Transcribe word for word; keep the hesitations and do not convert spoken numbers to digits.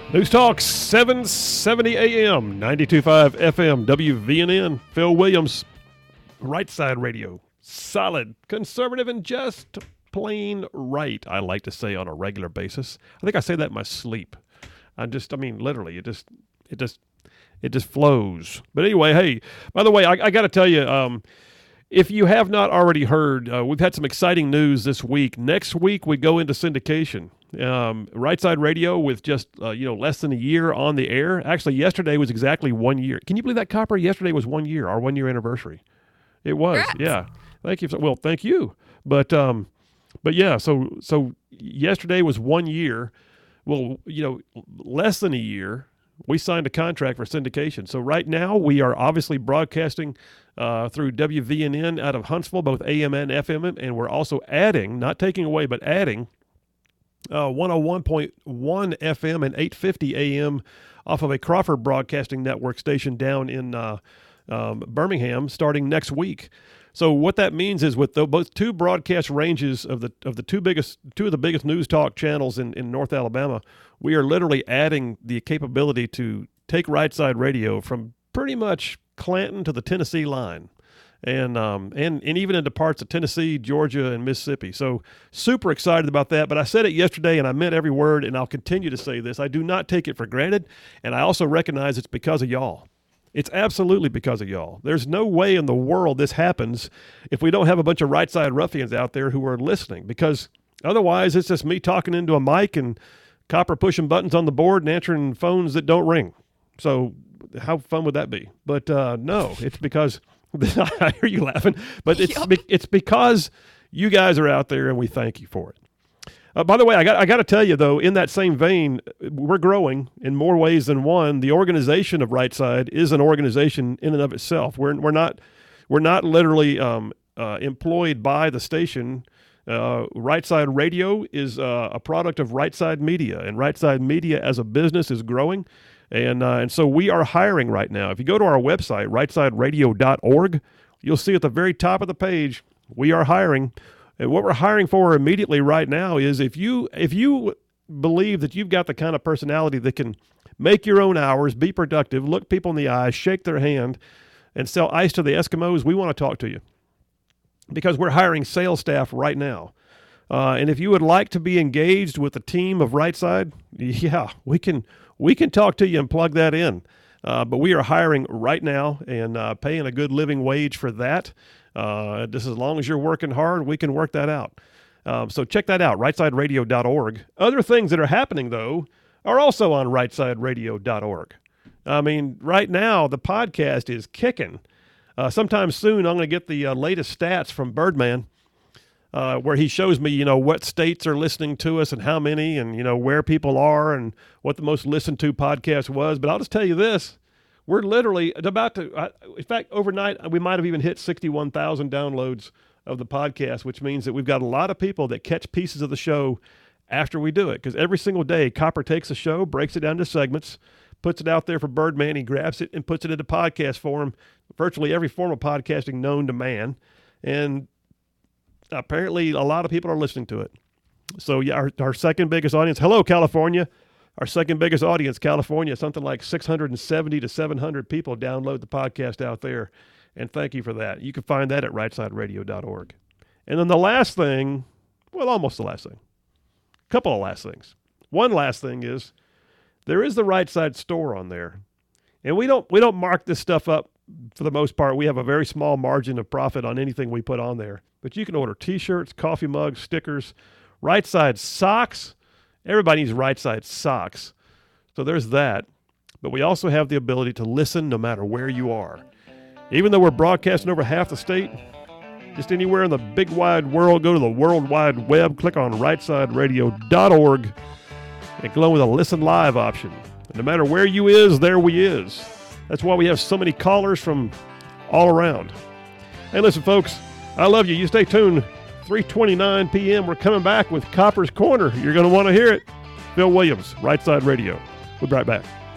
News Talk seven seventy A M, ninety-two point five F M, W V N N. Phil Williams, Right Side Radio. Solid, conservative, and just plain right, I like to say on a regular basis. I think I say that in my sleep. I just, I mean, literally, it just, it just, it just flows. But anyway, hey, by the way, I, I got to tell you, um, if you have not already heard, uh, we've had some exciting news this week. Next week, we go into syndication. Um, Right Side Radio with just, uh, you know, less than a year on the air. Actually, yesterday was exactly one year. Can you believe that, Copper? Yesterday was one year, our one-year anniversary. It was, Congrats. yeah. Thank you. Well, thank you. But, um, but yeah, so so yesterday was one year. Well, you know, less than a year, we signed a contract for syndication. So right now, we are obviously broadcasting uh, through W V N N out of Huntsville, both A M and F M, and we're also adding, not taking away, but adding uh, one oh one point one F M and eight fifty A M off of a Crawford Broadcasting Network station down in uh, um, Birmingham starting next week. So what that means is with the, both two broadcast ranges of the of the two biggest two of the biggest news talk channels in, in North Alabama, we are literally adding the capability to take Right Side Radio from pretty much Clanton to the Tennessee line, and um and and even into parts of Tennessee, Georgia, and Mississippi. So super excited about that. But I said it yesterday, and I meant every word, and I'll continue to say this. I do not take it for granted, and I also recognize it's because of y'all. It's absolutely because of y'all. There's no way in the world this happens if we don't have a bunch of right side ruffians out there who are listening, because otherwise it's just me talking into a mic and Copper pushing buttons on the board and answering phones that don't ring. So how fun would that be? But uh, no, it's because I hear you laughing, but it's Yep. be- it's because you guys are out there and we thank you for it. Uh, by the way, I got I got to tell you, though, in that same vein, we're growing in more ways than one. The organization of Right Side is an organization in and of itself. We're we're not we're not literally um, uh, employed by the station. Uh, Right Side Radio is uh, a product of Right Side Media, and Right Side Media as a business is growing, and uh, and so we are hiring right now. If you go to our website, right side radio dot org, you'll see at the very top of the page, we are hiring. And what we're hiring for immediately right now is if you if you believe that you've got the kind of personality that can make your own hours, be productive, look people in the eyes, shake their hand, and sell ice to the Eskimos, we want to talk to you. Because we're hiring sales staff right now. Uh, and if you would like to be engaged with the team of Right Side, yeah, we can we can talk to you and plug that in. Uh, but we are hiring right now and uh, paying a good living wage for that. Uh, just as long as you're working hard, we can work that out. Um, so check that out, right side radio dot org. Other things that are happening, though, are also on right side radio dot org. I mean, right now, the podcast is kicking. Uh, sometime soon, I'm going to get the uh, latest stats from Birdman, uh, where he shows me, you know, what states are listening to us and how many, and, you know, where people are and what the most listened to podcast was. But I'll just tell you this. We're literally about to, uh, in fact, overnight, we might have even hit sixty-one thousand downloads of the podcast, which means that we've got a lot of people that catch pieces of the show after we do it. Because every single day, Copper takes a show, breaks it down to segments, puts it out there for Birdman. He grabs it and puts it into podcast form, virtually every form of podcasting known to man. And apparently a lot of people are listening to it. So yeah, our, our second biggest audience, hello, California. Our second biggest audience, California, something like six hundred seventy to seven hundred people download the podcast out there. And thank you for that. You can find that at right side radio dot org. And then the last thing, well, almost the last thing, a couple of last things. One last thing is there is the Right Side store on there. And we don't we don't mark this stuff up for the most part. We have a very small margin of profit on anything we put on there. But you can order T-shirts, coffee mugs, stickers, Right Side socks. Everybody needs Right Side socks. So there's that. But we also have the ability to listen no matter where you are. Even though we're broadcasting over half the state, just anywhere in the big wide world, go to the World Wide Web, click on right side radio dot org, and go with a listen live option. And no matter where you is, there we is. That's why we have so many callers from all around. Hey, listen, folks, I love you. You stay tuned. three twenty-nine p.m. We're coming back with Copper's Corner. You're going to want to hear it. Phil Williams, Right Side Radio. We'll be right back.